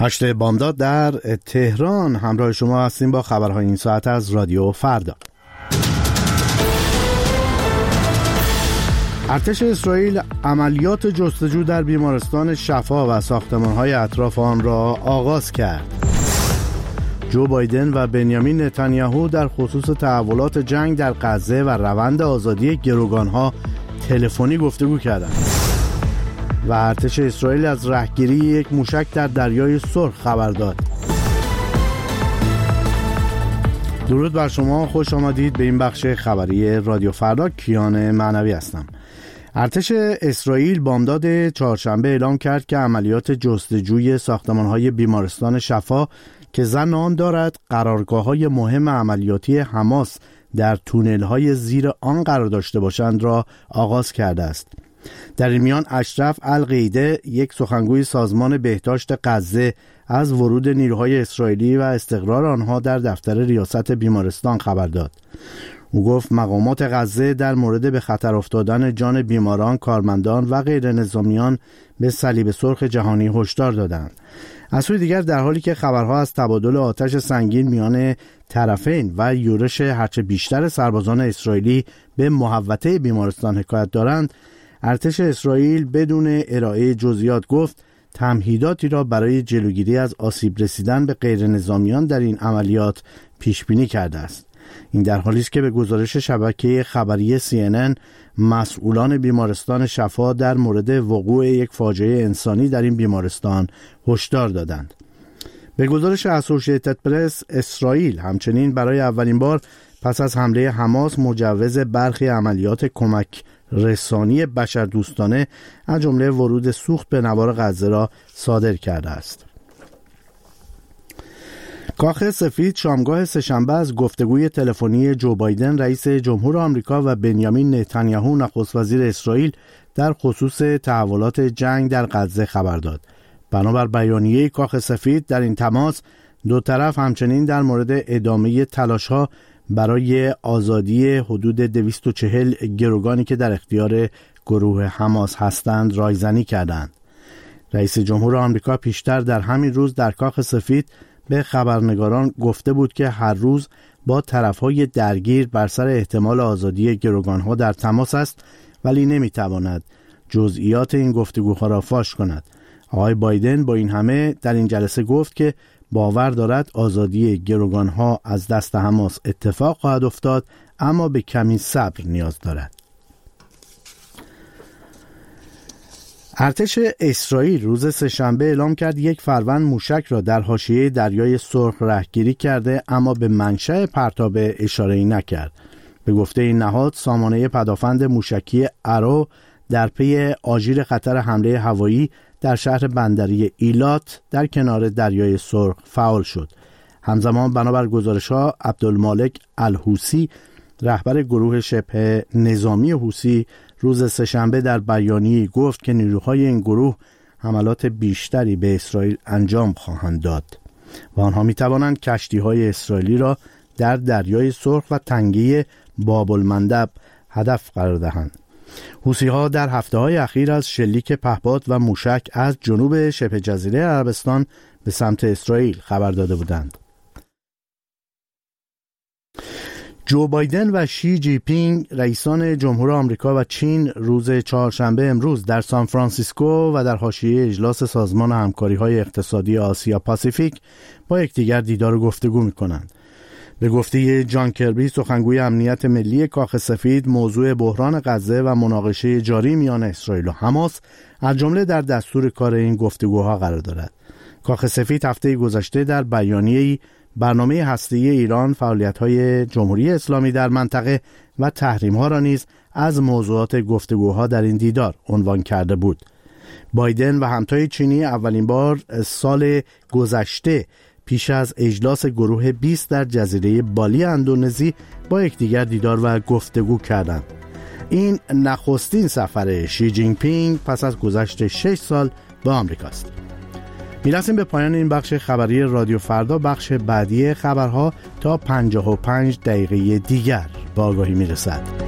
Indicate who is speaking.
Speaker 1: 8 بامداد در تهران همراه شما هستیم با خبرهای این ساعت از رادیو فردا. ارتش اسرائیل عملیات جستجو در بیمارستان شفا و ساختمان‌های اطراف آن را آغاز کرد. جو بایدن و بنیامین نتانیاهو در خصوص تحولات جنگ در غزه و روند آزادی گروگان‌ها تلفنی گفتگو کردند. و ارتش اسرائیل از رهگیری یک موشک در دریای سرخ خبر داد. درود بر شما، خوش آمدید به این بخش خبری رادیو فردا. کیان معنوی هستم. ارتش اسرائیل بامداد چهارشنبه اعلام کرد که عملیات جستجوی ساختمان‌های بیمارستان شفا که ظن آن دارد قرارگاه‌های مهم عملیاتی حماس در تونل‌های زیر آن قرار داشته باشند را آغاز کرده است. در این میان اشرف القیده، یک سخنگوی سازمان بهداشت غزه، از ورود نیروهای اسرائیلی و استقرار آنها در دفتر ریاست بیمارستان خبر داد. او گفت مقامات غزه در مورد به خطر افتادن جان بیماران، کارمندان و غیر نظامیان به صلیب سرخ جهانی هشدار دادند. از سوی دیگر در حالی که خبرها از تبادل آتش سنگین میان طرفین و یورش هرچه بیشتر سربازان اسرائیلی به محوطه بیمارستان حکایت دارند، ارتش اسرائیل بدون ارائه جزئیات گفت تمهیداتی را برای جلوگیری از آسیب رسیدن به غیر نظامیان در این عملیات پیش بینی کرده است. این در حالی است که به گزارش شبکه خبری CNN مسئولان بیمارستان شفا در مورد وقوع یک فاجعه انسانی در این بیمارستان هشدار دادند. به گزارش اسوسییتد پرس، اسرائیل همچنین برای اولین بار پس از حمله حماس مجوز برخی عملیات کمک رسانی بشردوستانه از جمله ورود سوخت به نوار غزه را صادر کرده است. کاخ سفید شامگاه سه‌شنبه از گفتگوی تلفنی جو بایدن رئیس جمهور آمریکا و بنیامین نتانیاهو نخست وزیر اسرائیل در خصوص تحولات جنگ در غزه خبر داد. بنابر بیانیه کاخ سفید در این تماس دو طرف همچنین در مورد ادامه تلاش‌ها برای آزادی حدود 240 گروگانی که در اختیار گروه حماس هستند رایزنی کردند. رئیس جمهور آمریکا پیشتر در همین روز در کاخ سفید به خبرنگاران گفته بود که هر روز با طرفهای درگیر بر سر احتمال آزادی گروگانها در تماس است، ولی نمیتواند جزئیات این گفتگوها را فاش کند. آقای بایدن با این همه در این جلسه گفت که باور دارد آزادی گروگانها از دست حماس اتفاق خواهد افتاد، اما به کمی صبر نیاز دارد. ارتش اسرائیل روز سه‌شنبه اعلام کرد یک فروند موشک را در حاشیه دریای سرخ رهگیری کرده، اما به منشأ پرتاب اشاره‌ای نکرد. به گفته این نهاد، سامانه پدافند موشکی ارو در پی آژیر خطر حمله هوایی در شهر بندری ایلات در کنار دریای سرخ فعال شد. همزمان بنابر گزارش‌ها عبدالمالک الحوثی، رهبر گروه شبه نظامی حوثی، روز سه‌شنبه در بیانیه‌ای گفت که نیروهای این گروه حملات بیشتری به اسرائیل انجام خواهند داد و آنها می‌توانند کشتی‌های اسرائیلی را در دریای سرخ و تنگه باب المندب هدف قرار دهند. حوثی‌ها در هفته‌های اخیر از شلیک پهپاد و موشک از جنوب شبه جزیره عربستان به سمت اسرائیل خبر داده بودند. جو بایدن و شی جی پینگ، رئیسان جمهور آمریکا و چین، روز چهارشنبه امروز در سان فرانسیسکو و در حاشیه اجلاس سازمان همکاری‌های اقتصادی آسیا پاسیفیک با یکدیگر دیدار و گفتگو می‌کنند. به گفته جان کربی، سخنگوی امنیت ملی کاخ سفید، موضوع بحران غزه و مناقشه جاری میان اسرائیل و حماس از جمله در دستور کار این گفتگوها قرار دارد. کاخ سفید هفته گذشته در بیانیه‌ای برنامه هسته‌ای ایران، فعالیت‌های جمهوری اسلامی در منطقه و تحریم‌ها را نیز از موضوعات گفتگوها در این دیدار عنوان کرده بود. بایدن و همتای چینی اولین بار سال گذشته پیش از اجلاس گروه 20 در جزیره بالی اندونزی با یکدیگر دیدار و گفتگو کردند. این نخستین سفر شی جین پینگ پس از گذشت 6 سال به آمریکا است. میرسیم به پایان این بخش خبری رادیو فردا. بخش بعدی خبرها تا 55 دقیقه دیگر با آگاهی میرسد.